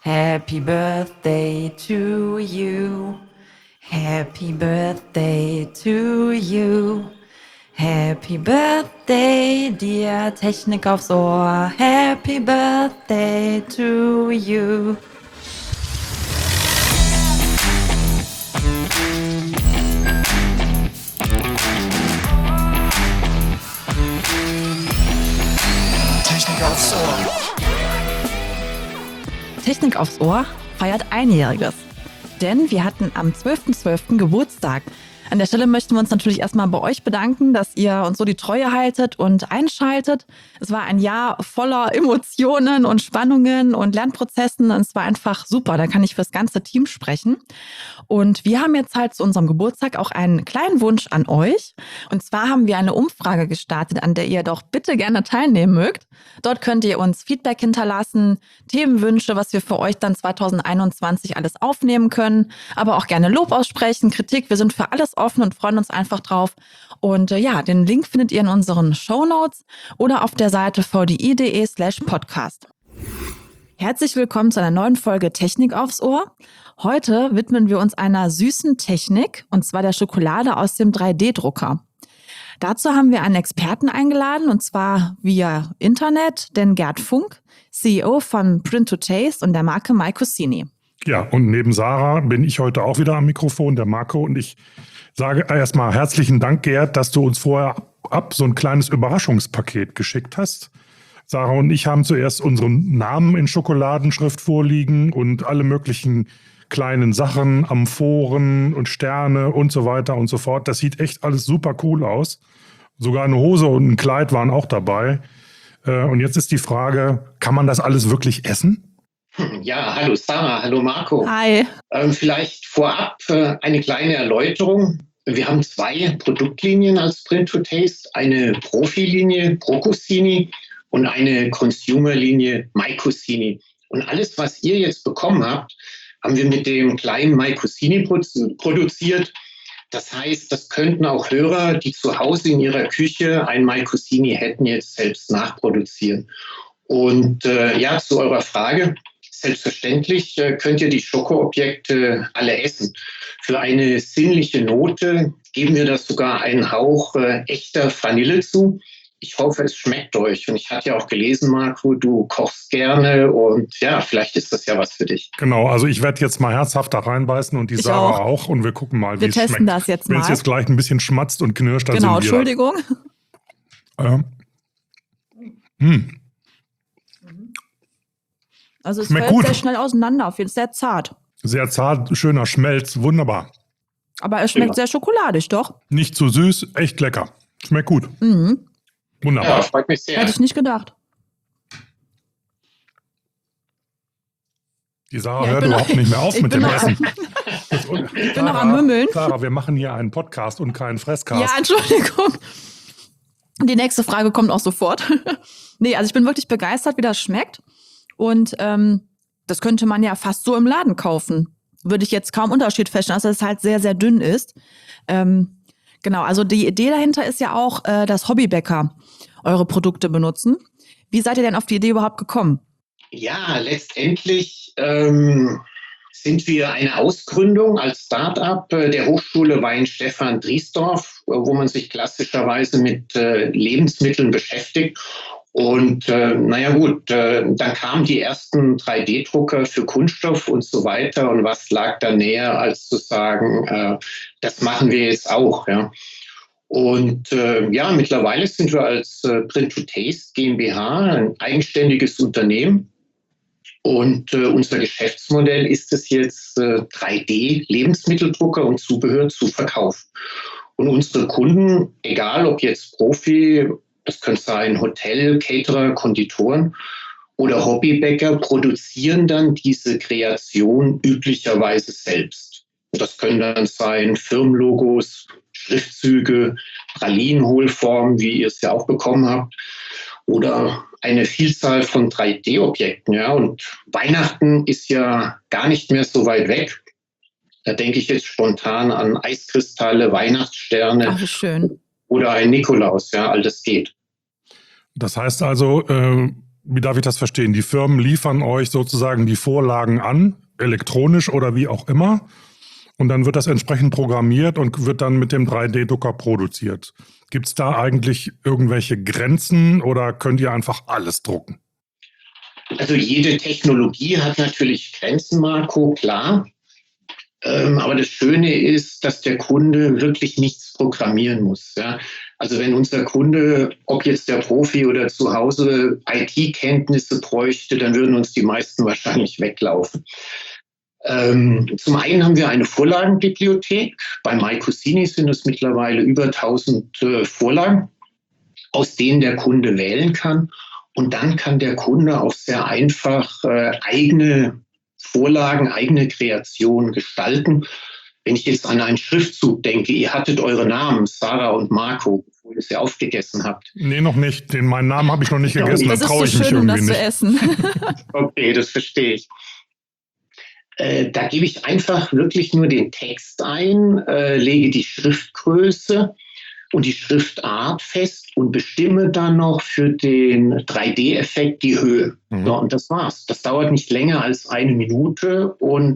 Happy birthday to you. Happy birthday to you. Happy birthday, dear Technik aufs Ohr. Happy birthday to you. Technik aufs Ohr. Technik aufs Ohr feiert Einjähriges. Denn wir hatten am 12.12. Geburtstag. An der Stelle möchten wir uns natürlich erstmal bei euch bedanken, dass ihr uns so die Treue haltet und einschaltet. Es war ein Jahr voller Emotionen und Spannungen und Lernprozessen. Und es war einfach super. Da kann ich fürs ganze Team sprechen. Und wir haben jetzt halt zu unserem Geburtstag auch einen kleinen Wunsch an euch. Und zwar haben wir eine Umfrage gestartet, an der ihr doch bitte gerne teilnehmen mögt. Dort könnt ihr uns Feedback hinterlassen, Themenwünsche, was wir für euch dann 2021 alles aufnehmen können, aber auch gerne Lob aussprechen, Kritik. Wir sind für alles offen und freuen uns einfach drauf. Und den Link findet ihr in unseren Shownotes oder auf der Seite vdi.de/podcast. Herzlich willkommen zu einer neuen Folge Technik aufs Ohr. Heute widmen wir uns einer süßen Technik, und zwar der Schokolade aus dem 3D-Drucker. Dazu haben wir einen Experten eingeladen, und zwar via Internet, den Gerd Funk, CEO von Print2Taste und der Marke mycosini. Ja, und neben Sarah bin ich heute auch wieder am Mikrofon, der Marco, und ich sage erstmal herzlichen Dank, Gerd, dass du uns vorher ab so ein kleines Überraschungspaket geschickt hast. Sarah und ich haben zuerst unseren Namen in Schokoladenschrift vorliegen und alle möglichen kleinen Sachen, Amphoren und Sterne und so weiter und so fort. Das sieht echt alles super cool aus. Sogar eine Hose und ein Kleid waren auch dabei. Und jetzt ist die Frage, kann man das alles wirklich essen? Ja, hallo Sarah, hallo Marco. Hi. Vielleicht vorab eine kleine Erläuterung. Wir haben zwei Produktlinien als Print2Taste, eine Profilinie Procosini und eine Consumerlinie mycosini. Und alles, was ihr jetzt bekommen habt, haben wir mit dem kleinen mycosini produziert. Das heißt, das könnten auch Hörer, die zu Hause in ihrer Küche ein mycosini hätten, jetzt selbst nachproduzieren. Und zu eurer Frage. Selbstverständlich könnt ihr die Schokoobjekte alle essen. Für eine sinnliche Note geben wir das sogar einen Hauch echter Vanille zu. Ich hoffe, es schmeckt euch. Und ich hatte ja auch gelesen, Marco, du kochst gerne und ja, vielleicht ist das ja was für dich. Genau, also ich werde jetzt mal herzhaft da reinbeißen und die Ich Sarah auch. und wir gucken mal, wie es schmeckt. Wir testen das jetzt mal. Wenn es jetzt gleich ein bisschen schmatzt und knirscht, dann Genau, sind wir Entschuldigung. Also es Schmeckt fällt gut. sehr schnell auseinander, auf jeden Fall sehr zart. Sehr zart, schöner Schmelz, wunderbar. Aber es schmeckt sehr schokoladig, doch? Nicht zu süß, echt lecker. Schmeckt gut. Mhm. Wunderbar. Ja, freut mich sehr. Hätte ich nicht gedacht. Die Sarah Ja, ich hört bin überhaupt noch- nicht mehr auf ich mit bin dem noch- Essen. Ich bin noch am Mümmeln. Sarah, wir machen hier einen Podcast und keinen Fresscast. Ja, Entschuldigung. Die nächste Frage kommt auch sofort. Nee, also ich bin wirklich begeistert, wie das schmeckt. Und das könnte man ja fast so im Laden kaufen. Würde ich jetzt kaum Unterschied feststellen, dass es halt sehr, sehr dünn ist. Genau, also die Idee dahinter ist ja auch, dass Hobbybäcker eure Produkte benutzen. Wie seid ihr denn auf die Idee überhaupt gekommen? Ja, letztendlich sind wir eine Ausgründung als Start-up der Hochschule Weihenstephan-Driesdorf, wo man sich klassischerweise mit Lebensmitteln beschäftigt. Und dann kamen die ersten 3D-Drucker für Kunststoff und so weiter. Und was lag da näher, als zu sagen, das machen wir jetzt auch. Ja. Und mittlerweile sind wir als Print2Taste GmbH ein eigenständiges Unternehmen. Und unser Geschäftsmodell ist es jetzt, 3D-Lebensmitteldrucker und Zubehör zu verkaufen. Und unsere Kunden, egal ob jetzt Profi, das können sein Hotel, Caterer, Konditoren oder Hobbybäcker, produzieren dann diese Kreation üblicherweise selbst. Und das können dann sein Firmenlogos, Schriftzüge, Pralinenhohlformen, wie ihr es ja auch bekommen habt, oder eine Vielzahl von 3D-Objekten. Ja. Und Weihnachten ist ja gar nicht mehr so weit weg. Da denke ich jetzt spontan an Eiskristalle, Weihnachtssterne. Ach, wie schön. Oder ein Nikolaus, ja, all das geht. Das heißt also, Wie darf ich das verstehen? Die Firmen liefern euch sozusagen die Vorlagen an, elektronisch oder wie auch immer. Und dann wird das entsprechend programmiert und wird dann mit dem 3D-Drucker produziert. Gibt es da eigentlich irgendwelche Grenzen oder könnt ihr einfach alles drucken? Also jede Technologie hat natürlich Grenzen, Marco, klar. Aber das Schöne ist, dass der Kunde wirklich nichts programmieren muss. Ja? Also wenn unser Kunde, ob jetzt der Profi oder zu Hause IT-Kenntnisse bräuchte, dann würden uns die meisten wahrscheinlich weglaufen. Zum einen haben wir eine Vorlagenbibliothek. Bei myCosini sind es mittlerweile über 1000 Vorlagen, aus denen der Kunde wählen kann. Und dann kann der Kunde auch sehr einfach eigene Vorlagen, eigene Kreationen gestalten. Wenn ich jetzt an einen Schriftzug denke, ihr hattet eure Namen, Sarah und Marco, bevor ihr sie aufgegessen habt. Nee, noch nicht. Meinen Namen habe ich noch nicht gegessen, das da ist traue so ich mich schön, um irgendwie das nicht. zu essen. Okay, das verstehe ich. Da gebe ich einfach wirklich nur den Text ein, lege die Schriftgröße und die Schriftart fest und bestimme dann noch für den 3D-Effekt die Höhe. So, und das war's. Das dauert nicht länger als 1 Minute und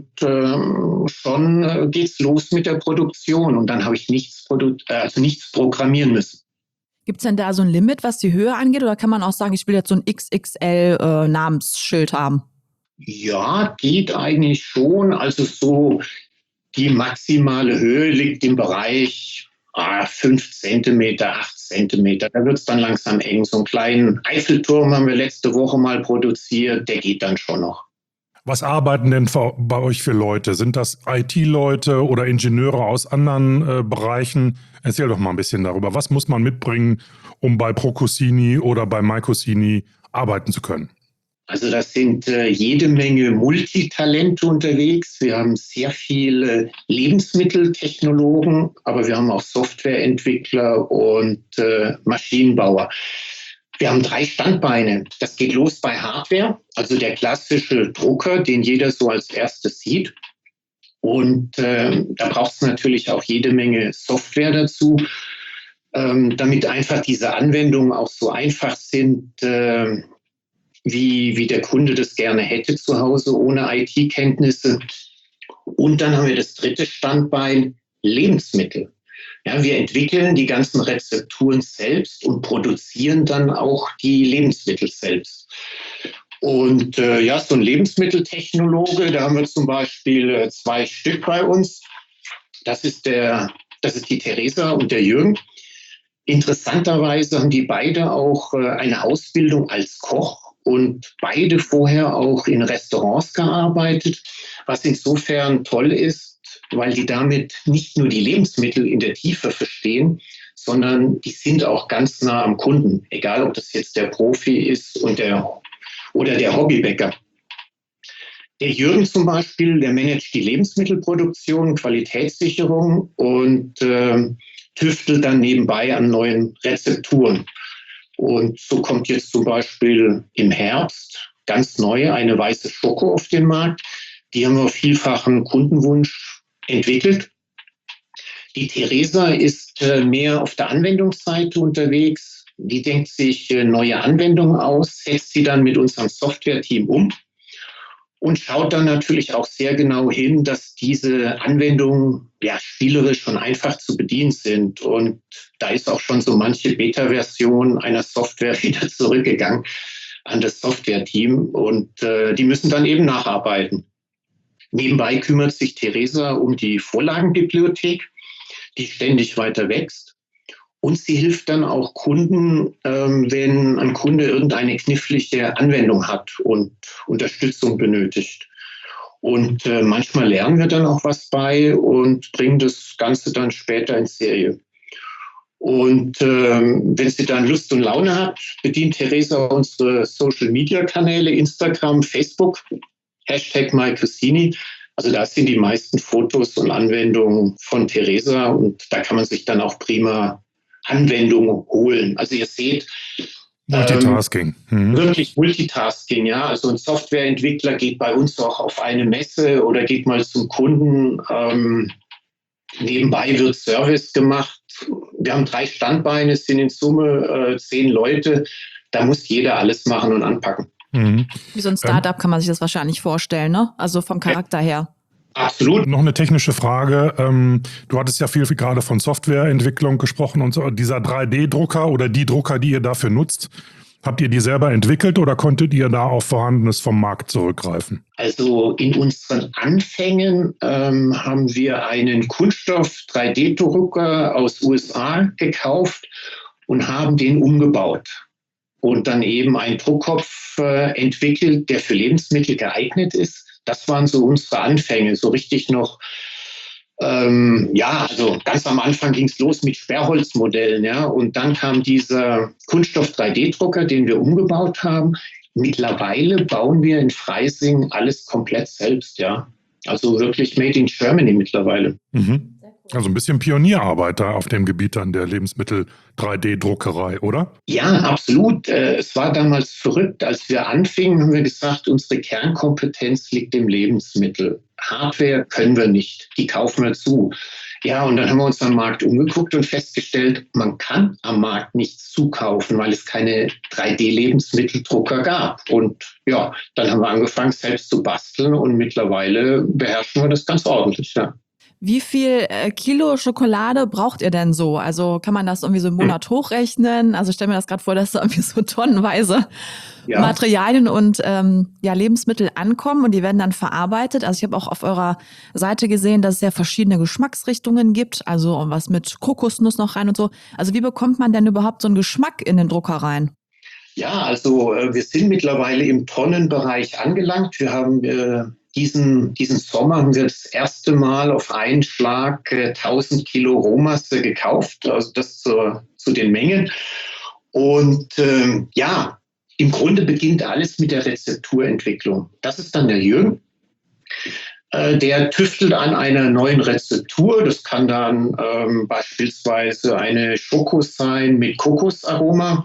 schon geht's los mit der Produktion. Und dann habe ich nichts programmieren müssen. Gibt es denn da so ein Limit, was die Höhe angeht? Oder kann man auch sagen, ich will jetzt so ein XXL-Namensschild haben? Ja, geht eigentlich schon. Also so die maximale Höhe liegt im Bereich 5 Zentimeter, 8 Zentimeter. Da wird es dann langsam eng. So einen kleinen Eiffelturm haben wir letzte Woche mal produziert. Der geht dann schon noch. Was arbeiten denn bei euch für Leute? Sind das IT-Leute oder Ingenieure aus anderen Bereichen? Erzähl doch mal ein bisschen darüber. Was muss man mitbringen, um bei ProCosini oder bei myCosini arbeiten zu können? Also das sind jede Menge Multitalente unterwegs. Wir haben sehr viele Lebensmitteltechnologen, aber wir haben auch Softwareentwickler und Maschinenbauer. Wir haben 3 Standbeine. Das geht los bei Hardware, also der klassische Drucker, den jeder so als erstes sieht. Und da braucht es natürlich auch jede Menge Software dazu, damit einfach diese Anwendungen auch so einfach sind, wie der Kunde das gerne hätte zu Hause, ohne IT-Kenntnisse. Und dann haben wir das 3. Standbein, Lebensmittel. Ja, wir entwickeln die ganzen Rezepturen selbst und produzieren dann auch die Lebensmittel selbst. Und so ein Lebensmitteltechnologe, da haben wir zum Beispiel 2 Stück bei uns. Das ist die Theresa und der Jürgen. Interessanterweise haben die beide auch eine Ausbildung als Koch und beide vorher auch in Restaurants gearbeitet, was insofern toll ist, weil die damit nicht nur die Lebensmittel in der Tiefe verstehen, sondern die sind auch ganz nah am Kunden, egal ob das jetzt der Profi ist oder der Hobbybäcker. Der Jürgen zum Beispiel, der managt die Lebensmittelproduktion, Qualitätssicherung und tüftelt dann nebenbei an neuen Rezepturen. Und so kommt jetzt zum Beispiel im Herbst ganz neu eine weiße Schoko auf den Markt. Die haben wir auf vielfachen Kundenwunsch entwickelt. Die Theresa ist mehr auf der Anwendungsseite unterwegs. Die denkt sich neue Anwendungen aus, setzt sie dann mit unserem Software-Team um und schaut dann natürlich auch sehr genau hin, dass diese Anwendungen spielerisch und einfach zu bedienen sind. Und da ist auch schon so manche Beta-Version einer Software wieder zurückgegangen an das Software-Team und die müssen dann eben nacharbeiten. Nebenbei kümmert sich Theresa um die Vorlagenbibliothek, die ständig weiter wächst. Und sie hilft dann auch Kunden, wenn ein Kunde irgendeine knifflige Anwendung hat und Unterstützung benötigt. Und manchmal lernen wir dann auch was bei und bringen das Ganze dann später in Serie. Und wenn sie dann Lust und Laune hat, bedient Theresa unsere Social-Media-Kanäle, Instagram, Facebook, #myCosini. Also da sind die meisten Fotos und Anwendungen von Theresa und da kann man sich dann auch prima Anwendungen holen. Also ihr seht, Multitasking. Wirklich Multitasking, ja. Also ein Softwareentwickler geht bei uns auch auf eine Messe oder geht mal zum Kunden. Nebenbei wird Service gemacht. Wir haben 3 Standbeine, es sind in Summe 10 Leute. Da muss jeder alles machen und anpacken. Wie so ein Startup kann man sich das wahrscheinlich vorstellen, ne? Also vom Charakter her. Absolut. Noch eine technische Frage. Du hattest ja viel gerade von Softwareentwicklung gesprochen und so. Dieser 3D-Drucker oder die Drucker, die ihr dafür nutzt, habt ihr die selber entwickelt oder konntet ihr da auf Vorhandenes vom Markt zurückgreifen? Also in unseren Anfängen haben wir einen Kunststoff-3D-Drucker aus USA gekauft und haben den umgebaut. Und dann eben einen Druckkopf entwickelt, der für Lebensmittel geeignet ist. Das waren so unsere Anfänge, so richtig noch, also ganz am Anfang ging es los mit Sperrholzmodellen, ja, und dann kam dieser Kunststoff-3D-Drucker, den wir umgebaut haben. Mittlerweile bauen wir in Freising alles komplett selbst, ja. Also wirklich made in Germany mittlerweile. Also ein bisschen Pionierarbeit da auf dem Gebiet dann der Lebensmittel-3D-Druckerei, oder? Ja, absolut. Es war damals verrückt. Als wir anfingen, haben wir gesagt, unsere Kernkompetenz liegt im Lebensmittel. Hardware können wir nicht, die kaufen wir zu. Ja, und dann haben wir uns am Markt umgeguckt und festgestellt, man kann am Markt nichts zukaufen, weil es keine 3D-Lebensmitteldrucker gab. Und ja, dann haben wir angefangen, selbst zu basteln und mittlerweile beherrschen wir das ganz ordentlich, ja. Wie viel Kilo Schokolade braucht ihr denn so? Also kann man das irgendwie so im Monat hochrechnen? Also ich stelle mir das gerade vor, dass da irgendwie so tonnenweise Materialien und Lebensmittel ankommen und die werden dann verarbeitet. Also ich habe auch auf eurer Seite gesehen, dass es ja verschiedene Geschmacksrichtungen gibt, also was mit Kokosnuss noch rein und so. Also wie bekommt man denn überhaupt so einen Geschmack in den Drucker rein? Ja, also wir sind mittlerweile im Tonnenbereich angelangt. Wir haben diesen Sommer haben wir das erste Mal auf einen Schlag 1000 Kilo Rohmasse gekauft, also das zu den Mengen. Und im Grunde beginnt alles mit der Rezepturentwicklung. Das ist dann der Jürgen. Der tüftelt an einer neuen Rezeptur. Das kann dann beispielsweise eine Schoko sein mit Kokosaroma.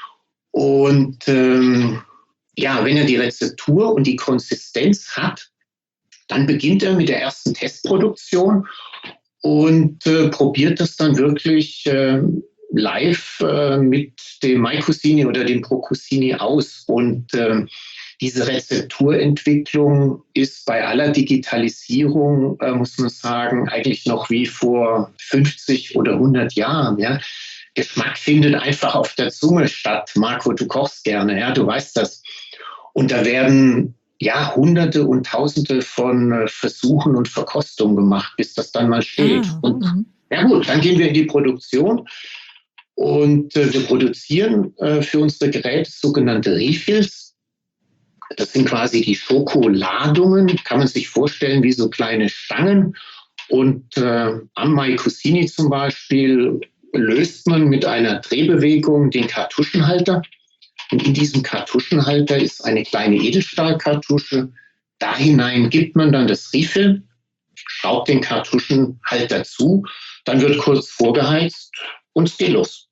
Und wenn er die Rezeptur und die Konsistenz hat, dann beginnt er mit der ersten Testproduktion und probiert das dann wirklich live mit dem MyCuisine oder dem ProCuisine aus. Und diese Rezepturentwicklung ist bei aller Digitalisierung, muss man sagen, eigentlich noch wie vor 50 oder 100 Jahren. Ja. Geschmack findet einfach auf der Zunge statt. Marco, du kochst gerne, ja, du weißt das. Und da werden Hunderte und Tausende von Versuchen und Verkostungen gemacht, bis das dann mal steht. Und ja gut, dann gehen wir in die Produktion und wir produzieren für unsere Geräte sogenannte Refills. Das sind quasi die Schokoladungen, kann man sich vorstellen wie so kleine Stangen. Und am MyCuisine zum Beispiel löst man mit einer Drehbewegung den Kartuschenhalter. Und in diesem Kartuschenhalter ist eine kleine Edelstahlkartusche. Da hinein gibt man dann das Refill, schraubt den Kartuschenhalter zu, dann wird kurz vorgeheizt und es geht los.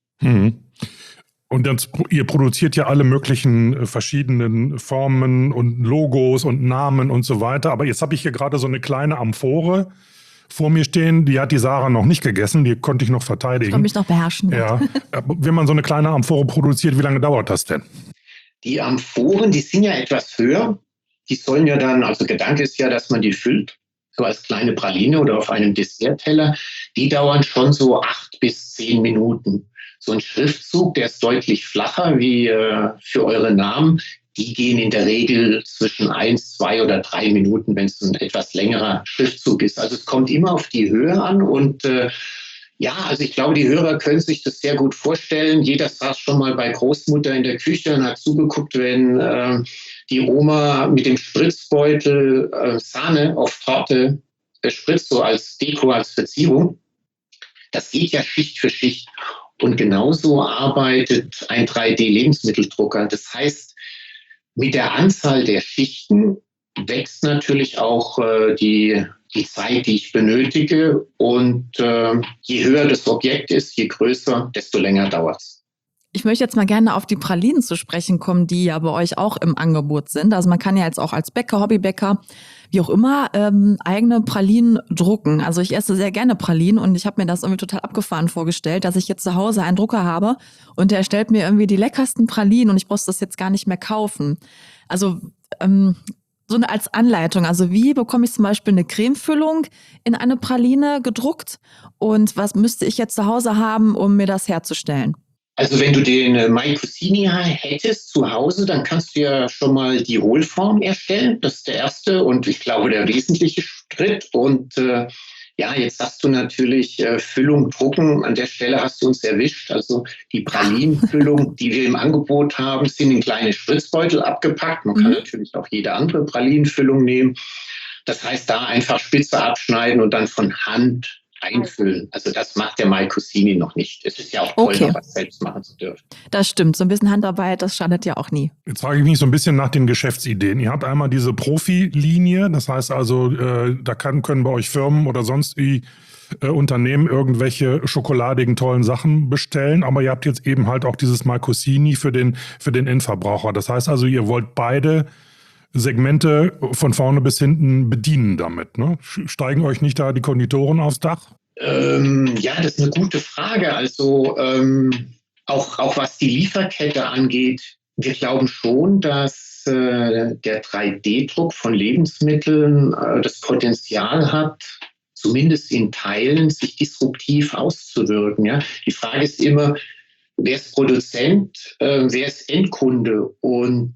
Und dann, ihr produziert ja alle möglichen verschiedenen Formen und Logos und Namen und so weiter. Aber jetzt habe ich hier gerade so eine kleine Amphore vor mir stehen, die hat die Sarah noch nicht gegessen, die konnte ich noch verteidigen. Ich kann mich noch beherrschen. Ja. Wenn man so eine kleine Amphore produziert, wie lange dauert das denn? Die Amphoren, die sind ja etwas höher. Die sollen ja dann, also Gedanke ist ja, dass man die füllt, so als kleine Praline oder auf einem Dessertteller. Die dauern schon so 8 bis 10 Minuten. So ein Schriftzug, der ist deutlich flacher wie für eure Namen. Die gehen in der Regel zwischen 1, 2 oder 3 Minuten, wenn es ein etwas längerer Schriftzug ist. Also es kommt immer auf die Höhe an und also ich glaube, die Hörer können sich das sehr gut vorstellen. Jeder saß schon mal bei Großmutter in der Küche und hat zugeguckt, wenn die Oma mit dem Spritzbeutel Sahne auf Torte spritzt, so als Deko, als Verzierung. Das geht ja Schicht für Schicht. Und genauso arbeitet ein 3D-Lebensmitteldrucker. Das heißt, mit der Anzahl der Schichten wächst natürlich auch die Zeit, die ich benötige. Und je höher das Objekt ist, je größer, desto länger dauert es. Ich möchte jetzt mal gerne auf die Pralinen zu sprechen kommen, die ja bei euch auch im Angebot sind. Also man kann ja jetzt auch als Bäcker, Hobbybäcker, wie auch immer, eigene Pralinen drucken. Also ich esse sehr gerne Pralinen und ich habe mir das irgendwie total abgefahren vorgestellt, dass ich jetzt zu Hause einen Drucker habe und der erstellt mir irgendwie die leckersten Pralinen und ich brauche das jetzt gar nicht mehr kaufen. Also so eine als Anleitung. Also wie bekomme ich zum Beispiel eine Cremefüllung in eine Praline gedruckt und was müsste ich jetzt zu Hause haben, um mir das herzustellen? Also wenn du den Maicusini hättest zu Hause, dann kannst du ja schon mal die Hohlform erstellen. Das ist der erste und ich glaube der wesentliche Schritt. Und ja, jetzt hast du natürlich Füllung drucken. An der Stelle hast du uns erwischt. Also die Pralinenfüllung, die wir im Angebot haben, sind in kleine Spritzbeutel abgepackt. Man kann natürlich auch jede andere Pralinenfüllung nehmen. Das heißt, da einfach Spitze abschneiden und dann von Hand einfüllen. Also das macht der Maicusini noch nicht. Es ist ja auch toll, noch was selbst machen zu dürfen. Das stimmt. So ein bisschen Handarbeit, das schadet ja auch nie. Jetzt frage ich mich so ein bisschen nach den Geschäftsideen. Ihr habt einmal diese Profilinie, das heißt also, da können bei euch Firmen oder sonst wie Unternehmen irgendwelche schokoladigen, tollen Sachen bestellen, aber ihr habt jetzt eben halt auch dieses Maicusini für den Endverbraucher. Das heißt also, ihr wollt beide Segmente von vorne bis hinten bedienen damit, ne? Steigen euch nicht da die Konditoren aufs Dach? Ja, das ist eine gute Frage. Also auch was die Lieferkette angeht, wir glauben schon, dass der 3D-Druck von Lebensmitteln das Potenzial hat, zumindest in Teilen sich disruptiv auszuwirken. Ja? Die Frage ist immer, wer ist Produzent, wer ist Endkunde und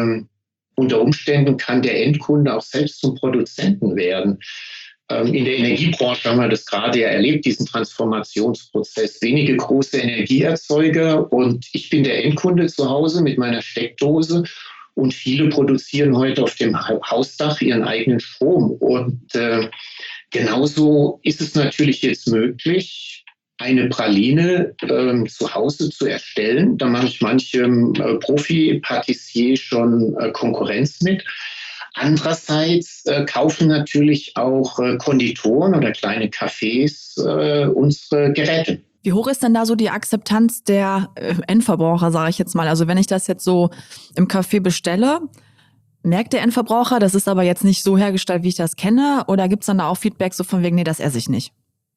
unter Umständen kann der Endkunde auch selbst zum Produzenten werden. In der Energiebranche haben wir das gerade ja erlebt, diesen Transformationsprozess. Wenige große Energieerzeuger und ich bin der Endkunde zu Hause mit meiner Steckdose und viele produzieren heute auf dem Hausdach ihren eigenen Strom. Und genauso ist es natürlich jetzt möglich, eine Praline zu Hause zu erstellen. Da mache ich manchem Profi-Patissier schon Konkurrenz mit. Andererseits kaufen natürlich auch Konditoren oder kleine Cafés unsere Geräte. Wie hoch ist denn da so die Akzeptanz der Endverbraucher, sage ich jetzt mal? Also wenn ich das jetzt so im Café bestelle, merkt der Endverbraucher, das ist aber jetzt nicht so hergestellt, wie ich das kenne? Oder gibt es dann da auch Feedback so von wegen, nee, das esse ich nicht?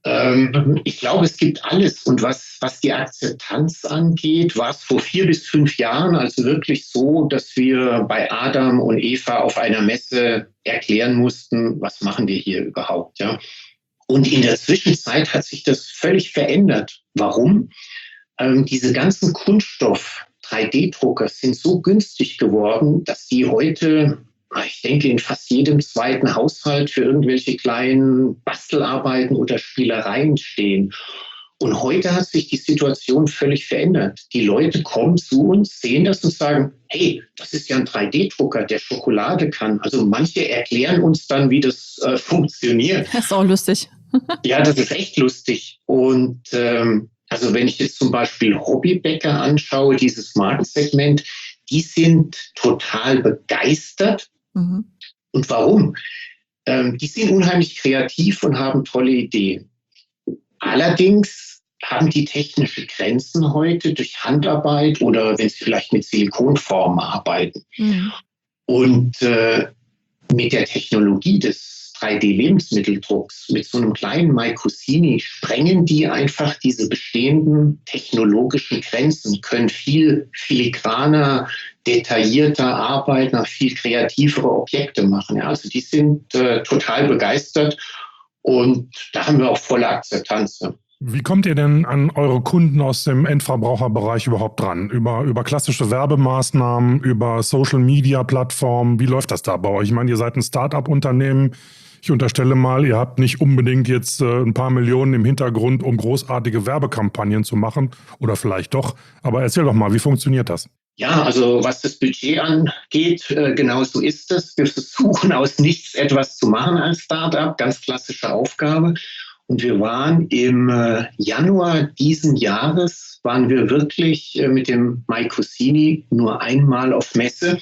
Ich glaube, es gibt alles. Und was die Akzeptanz angeht, war es vor 4 bis 5 Jahren also wirklich so, dass wir bei Adam und Eva auf einer Messe erklären mussten, was machen wir hier überhaupt. Ja? Und in der Zwischenzeit hat sich das völlig verändert. Warum? Diese ganzen Kunststoff-3D-Drucker sind so günstig geworden, dass die heute, ich denke, in fast jedem zweiten Haushalt für irgendwelche kleinen Bastelarbeiten oder Spielereien stehen. Und heute hat sich die Situation völlig verändert. Die Leute kommen zu uns, sehen das und sagen, hey, das ist ja ein 3D-Drucker, der Schokolade kann. Also manche erklären uns dann, wie das funktioniert. Das ist auch lustig. Ja, das ist echt lustig. Und also wenn ich jetzt zum Beispiel Hobbybäcker anschaue, dieses Marktsegment, die sind total begeistert. Mhm. Und warum? Die sind unheimlich kreativ und haben tolle Ideen. Allerdings haben die technische Grenzen heute durch Handarbeit oder wenn sie vielleicht mit Silikonformen arbeiten. Mhm. Und mit der Technologie des 3D-Lebensmitteldrucks, mit so einem kleinen Maicusini, sprengen die einfach diese bestehenden technologischen Grenzen, können viel filigraner, detaillierter arbeiten, viel kreativere Objekte machen. Ja, also die sind total begeistert und da haben wir auch volle Akzeptanz. Ja. Wie kommt ihr denn an eure Kunden aus dem Endverbraucherbereich überhaupt dran? Über klassische Werbemaßnahmen, über Social-Media-Plattformen? Wie läuft das da bei euch? Ich meine, ihr seid ein Start-up-Unternehmen. Ich unterstelle mal, ihr habt nicht unbedingt jetzt ein paar Millionen im Hintergrund, um großartige Werbekampagnen zu machen. Oder vielleicht doch. Aber erzähl doch mal, wie funktioniert das? Ja, also was das Budget angeht, genau so ist es. Wir versuchen aus nichts etwas zu machen als Start-up. Ganz klassische Aufgabe. Und wir waren im Januar diesen Jahres, waren wir wirklich mit dem Maicusini nur einmal auf Messe.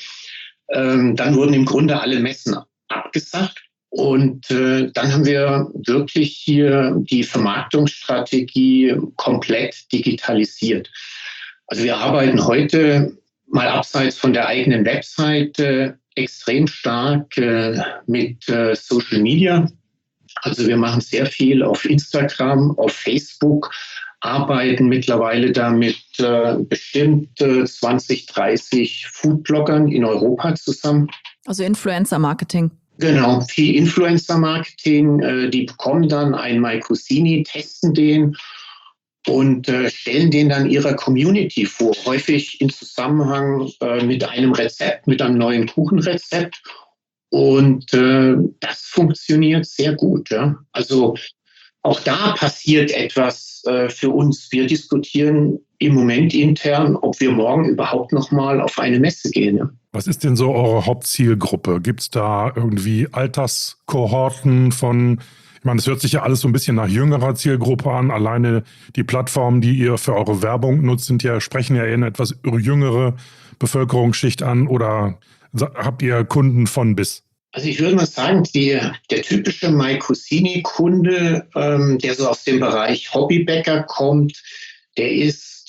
Dann wurden im Grunde alle Messen abgesagt. Und dann haben wir wirklich hier die Vermarktungsstrategie komplett digitalisiert. Also wir arbeiten heute mal abseits von der eigenen Webseite extrem stark mit Social Media. Also wir machen sehr viel auf Instagram, auf Facebook, arbeiten mittlerweile da mit bestimmt 20, 30 Foodbloggern in Europa zusammen. Also Influencer-Marketing. Genau, viel Influencer-Marketing. Die bekommen dann einen Mycosini, testen den und stellen den dann ihrer Community vor. Häufig im Zusammenhang mit einem Rezept, mit einem neuen Kuchenrezept. Und das funktioniert sehr gut. Ja? Also auch da passiert etwas für uns. Wir diskutieren im Moment intern, ob wir morgen überhaupt noch mal auf eine Messe gehen. Ja? Was ist denn so eure Hauptzielgruppe? Gibt es da irgendwie Alterskohorten von, ich meine, es hört sich ja alles so ein bisschen nach jüngerer Zielgruppe an. Alleine die Plattformen, die ihr für eure Werbung nutzt, sprechen ja eher eine etwas jüngere Bevölkerungsschicht an, oder habt ihr Kunden von bis? Also ich würde mal sagen, der typische Mycosini-Kunde, der so aus dem Bereich Hobbybäcker kommt, der ist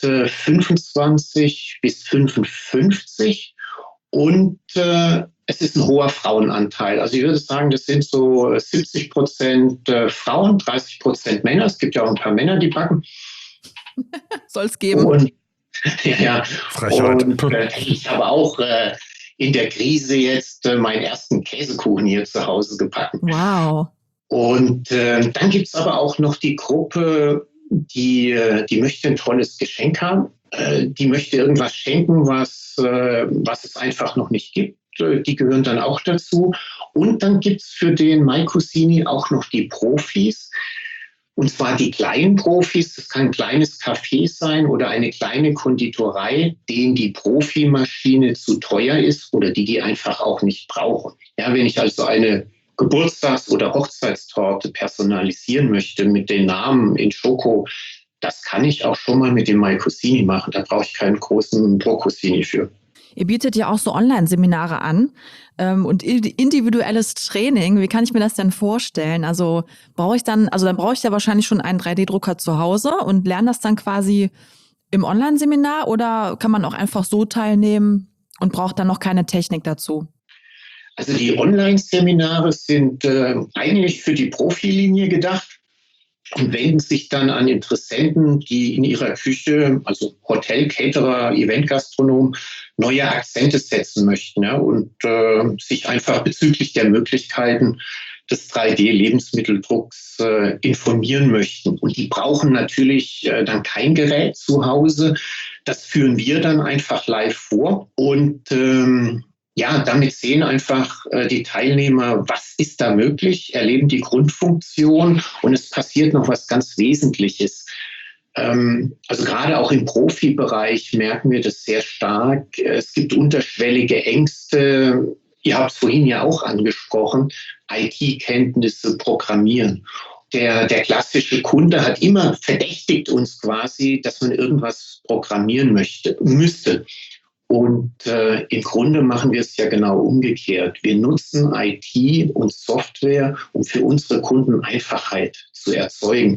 25 bis 55 und es ist ein hoher Frauenanteil. Also ich würde sagen, das sind so 70% Frauen, 30% Männer. Es gibt ja auch ein paar Männer, die backen. Soll es geben. Und, ja, Frechheit. und ich habe auch in der Krise jetzt meinen ersten Käsekuchen hier zu Hause gebacken. Wow. Und dann gibt es aber auch noch die Gruppe, die möchte ein tolles Geschenk haben. Die möchte irgendwas schenken, was es einfach noch nicht gibt. Die gehören dann auch dazu. Und dann gibt es für den Mycosini auch noch die Profis. Und zwar die kleinen Profis. Das kann ein kleines Café sein oder eine kleine Konditorei, denen die Profimaschine zu teuer ist oder die einfach auch nicht brauchen. Ja, wenn ich also eine Geburtstags- oder Hochzeitstorte personalisieren möchte mit den Namen in Schoko, das kann ich auch schon mal mit dem Mycosini machen. Da brauche ich keinen großen Brocosini für. Ihr bietet ja auch so Online-Seminare an und individuelles Training. Wie kann ich mir das denn vorstellen? Also dann brauche ich ja wahrscheinlich schon einen 3D-Drucker zu Hause und lerne das dann quasi im Online-Seminar, oder kann man auch einfach so teilnehmen und braucht dann noch keine Technik dazu? Also die Online-Seminare sind eigentlich für die Profilinie gedacht und wenden sich dann an Interessenten, die in ihrer Küche, also Hotel, Caterer, Eventgastronom, neue Akzente setzen möchten, ja, und sich einfach bezüglich der Möglichkeiten des 3D-Lebensmitteldrucks informieren möchten. Und die brauchen natürlich dann kein Gerät zu Hause. Das führen wir dann einfach live vor und damit sehen einfach die Teilnehmer, was ist da möglich, erleben die Grundfunktion und es passiert noch was ganz Wesentliches. Also gerade auch im Profibereich merken wir das sehr stark. Es gibt unterschwellige Ängste. Ihr habt es vorhin ja auch angesprochen, IT-Kenntnisse, Programmieren. Der klassische Kunde hat immer verdächtigt uns quasi, dass man irgendwas programmieren müsste. Und im Grunde machen wir es ja genau umgekehrt. Wir nutzen IT und Software, um für unsere Kunden Einfachheit zu erzeugen.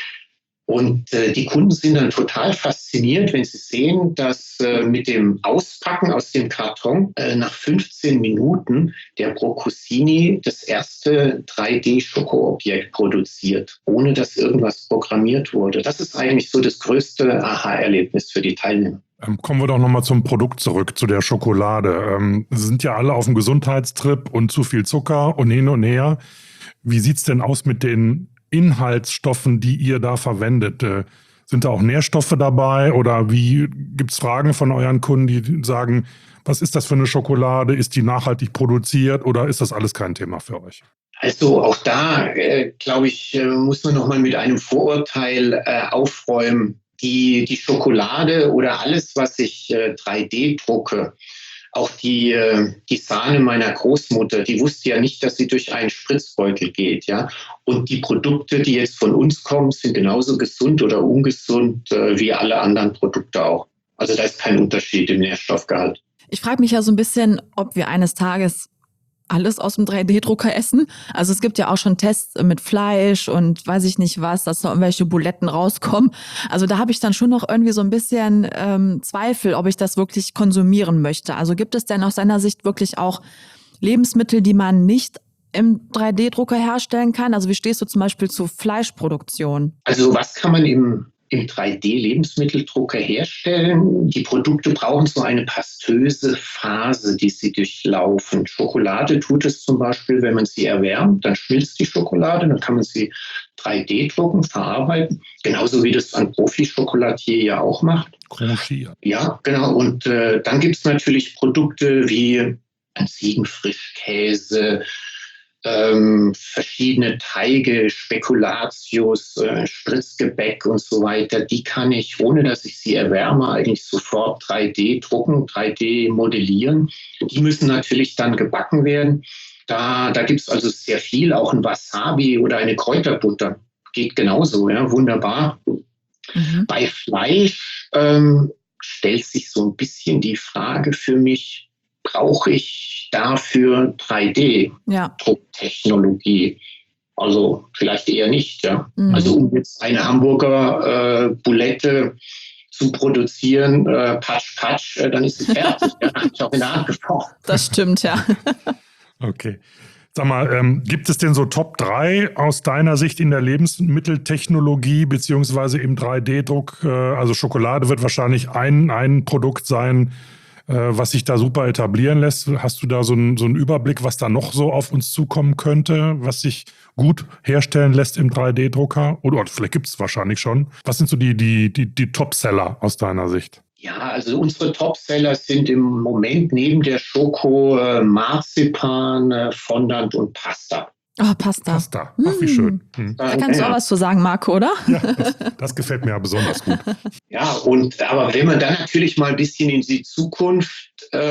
Und die Kunden sind dann total fasziniert, wenn sie sehen, dass mit dem Auspacken aus dem Karton nach 15 Minuten der Brocosini das erste 3D-Schokoobjekt produziert, ohne dass irgendwas programmiert wurde. Das ist eigentlich so das größte Aha-Erlebnis für die Teilnehmer. Kommen wir doch nochmal zum Produkt zurück, zu der Schokolade. Sind ja alle auf dem Gesundheitstrip und zu viel Zucker und hin und her. Wie sieht's denn aus mit den Inhaltsstoffen, die ihr da verwendet? Sind da auch Nährstoffe dabei oder gibt's Fragen von euren Kunden, die sagen, was ist das für eine Schokolade? Ist die nachhaltig produziert oder ist das alles kein Thema für euch? Also auch da, glaube ich, muss man nochmal mit einem Vorurteil aufräumen. Die Schokolade oder alles, was ich 3D drucke, auch die Sahne meiner Großmutter, die wusste ja nicht, dass sie durch einen Spritzbeutel geht, ja. Und die Produkte, die jetzt von uns kommen, sind genauso gesund oder ungesund wie alle anderen Produkte auch. Also da ist kein Unterschied im Nährstoffgehalt. Ich frage mich ja so ein bisschen, ob wir eines Tages alles aus dem 3D-Drucker essen. Also es gibt ja auch schon Tests mit Fleisch und weiß ich nicht was, dass da irgendwelche Buletten rauskommen. Also da habe ich dann schon noch irgendwie so ein bisschen Zweifel, ob ich das wirklich konsumieren möchte. Also gibt es denn aus deiner Sicht wirklich auch Lebensmittel, die man nicht im 3D-Drucker herstellen kann? Also wie stehst du zum Beispiel zu Fleischproduktion? Also was kann man im 3D-Lebensmitteldrucker herstellen? Die Produkte brauchen so eine pastöse Phase, die sie durchlaufen. Schokolade tut es zum Beispiel, wenn man sie erwärmt, dann schmilzt die Schokolade, dann kann man sie 3D drucken, verarbeiten. Genauso wie das ein Profi-Schokoladier ja auch macht. Crunchier. Ja, genau. Und dann gibt es natürlich Produkte wie Ziegenfrischkäse, verschiedene Teige, Spekulatius, Spritzgebäck und so weiter, die kann ich, ohne dass ich sie erwärme, eigentlich sofort 3D drucken, 3D modellieren. Die müssen natürlich dann gebacken werden. Da gibt es also sehr viel, auch ein Wasabi oder eine Kräuterbutter. Geht genauso, ja, wunderbar. Bei Fleisch stellt sich so ein bisschen die Frage für mich, brauche ich dafür 3D-Drucktechnologie? Also vielleicht eher nicht, ja. Also um jetzt eine Hamburger Boulette zu produzieren, patsch, patsch, dann ist es fertig. Ja, ich habe in der Hand gekocht. Das stimmt, ja. Okay. Sag mal, gibt es denn so Top 3 aus deiner Sicht in der Lebensmitteltechnologie beziehungsweise im 3D-Druck? Also Schokolade wird wahrscheinlich ein Produkt sein, was sich da super etablieren lässt. Hast du da so einen Überblick, was da noch so auf uns zukommen könnte, was sich gut herstellen lässt im 3D-Drucker? Oder vielleicht gibt es wahrscheinlich schon. Was sind so die Top-Seller aus deiner Sicht? Ja, also unsere Top-Seller sind im Moment neben der Schoko Marzipan, Fondant und Pasta. Oh, Pasta. Ach, wie schön. Da kannst du auch was zu sagen, Marco, oder? Ja, das gefällt mir ja besonders gut. Ja, aber wenn man dann natürlich mal ein bisschen in die Zukunft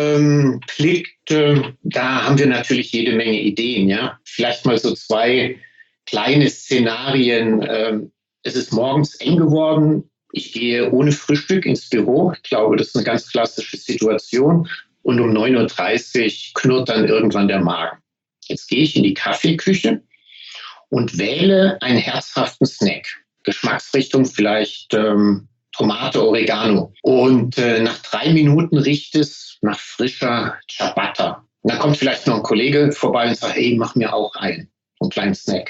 blickt, da haben wir natürlich jede Menge Ideen. Ja, vielleicht mal so 2 kleine Szenarien. Es ist morgens eng geworden. Ich gehe ohne Frühstück ins Büro. Ich glaube, das ist eine ganz klassische Situation. Und um 9:30 Uhr knurrt dann irgendwann der Magen. Jetzt gehe ich in die Kaffeeküche und wähle einen herzhaften Snack. Geschmacksrichtung vielleicht Tomate, Oregano. Und nach 3 Minuten riecht es nach frischer Ciabatta. Und dann kommt vielleicht noch ein Kollege vorbei und sagt, hey, mach mir auch einen kleinen Snack.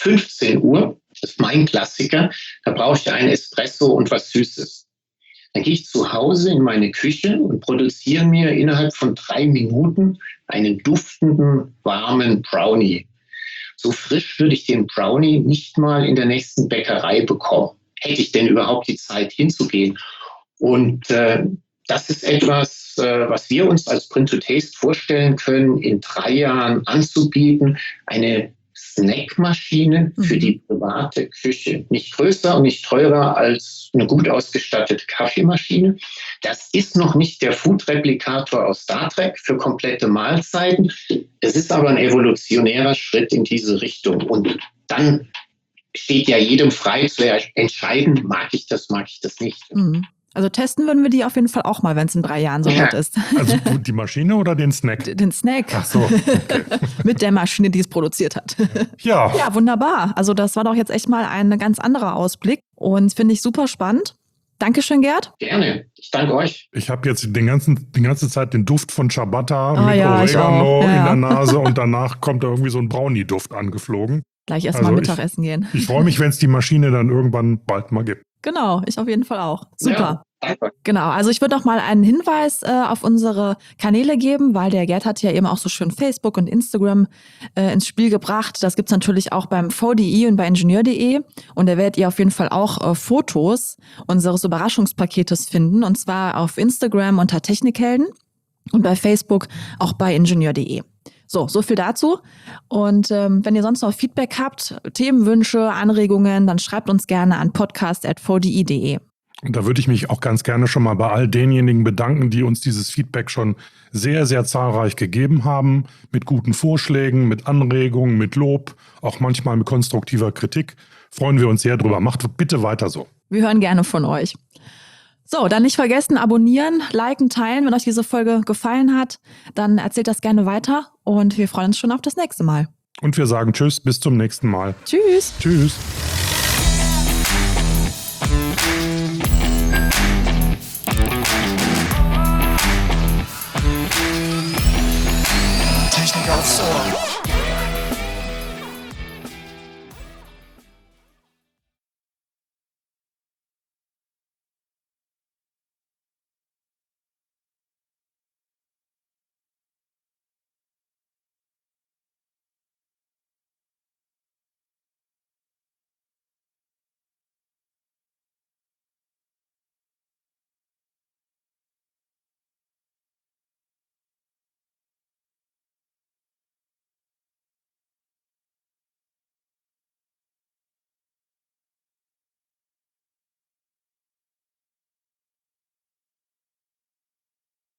15 Uhr, das ist mein Klassiker, da brauche ich einen Espresso und was Süßes. Dann gehe ich zu Hause in meine Küche und produziere mir innerhalb von 3 Minuten einen duftenden, warmen Brownie. So frisch würde ich den Brownie nicht mal in der nächsten Bäckerei bekommen. Hätte ich denn überhaupt die Zeit hinzugehen? Und das ist etwas, was wir uns als Print-to-Taste vorstellen können, in 3 Jahren anzubieten. Eine Snackmaschine für die private Küche. Nicht größer und nicht teurer als eine gut ausgestattete Kaffeemaschine. Das ist noch nicht der Food-Replikator aus Star Trek für komplette Mahlzeiten. Es ist aber ein evolutionärer Schritt in diese Richtung. Und dann steht ja jedem frei zu entscheiden, mag ich das nicht. Also testen würden wir die auf jeden Fall auch mal, wenn es in 3 Jahren so weit ist. Also die Maschine oder den Snack? Den Snack. Ach so, okay. Mit der Maschine, die es produziert hat. Ja. Ja, wunderbar. Also das war doch jetzt echt mal ein ganz anderer Ausblick und finde ich super spannend. Dankeschön, Gerd. Gerne. Ich danke euch. Ich habe jetzt die ganze Zeit den Duft von Ciabatta mit ja, Oregano in der Nase und danach kommt da irgendwie so ein Brownie-Duft angeflogen. Gleich erstmal Mittagessen gehen. Ich freue mich, wenn es die Maschine dann irgendwann bald mal gibt. Genau, ich auf jeden Fall auch. Super. Ja, danke. Genau, also ich würde noch mal einen Hinweis auf unsere Kanäle geben, weil der Gerd hat ja eben auch so schön Facebook und Instagram ins Spiel gebracht. Das gibt's natürlich auch beim VDI und bei Ingenieur.de. Und da werdet ihr auf jeden Fall auch Fotos unseres Überraschungspaketes finden. Und zwar auf Instagram unter Technikhelden und bei Facebook auch bei Ingenieur.de. So viel dazu. Und wenn ihr sonst noch Feedback habt, Themenwünsche, Anregungen, dann schreibt uns gerne an podcast@vdi.de. Und da würde ich mich auch ganz gerne schon mal bei all denjenigen bedanken, die uns dieses Feedback schon sehr, sehr zahlreich gegeben haben. Mit guten Vorschlägen, mit Anregungen, mit Lob, auch manchmal mit konstruktiver Kritik. Freuen wir uns sehr drüber. Macht bitte weiter so. Wir hören gerne von euch. So, dann nicht vergessen, abonnieren, liken, teilen. Wenn euch diese Folge gefallen hat, dann erzählt das gerne weiter und wir freuen uns schon auf das nächste Mal. Und wir sagen Tschüss, bis zum nächsten Mal. Tschüss. Tschüss.